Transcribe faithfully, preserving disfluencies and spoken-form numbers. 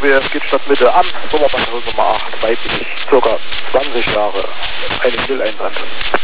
wir, es geht Stadtmitte am Sommerbahn Nummer acht, weiblich, circa zwanzig Jahre, eine Stilleinbrand.